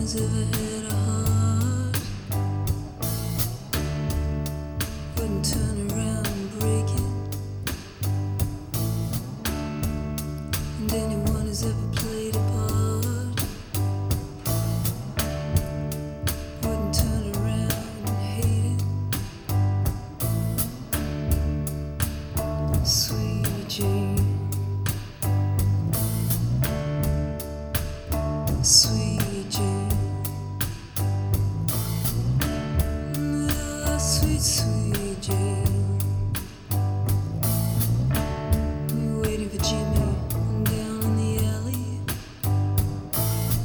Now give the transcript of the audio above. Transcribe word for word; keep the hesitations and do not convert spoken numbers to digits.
one's ever had a heart wouldn't turn around and break it. And anyone who's ever played a part wouldn't turn around and hate it. Sweet Jane, sweet Jane, ah, sweet, sweet.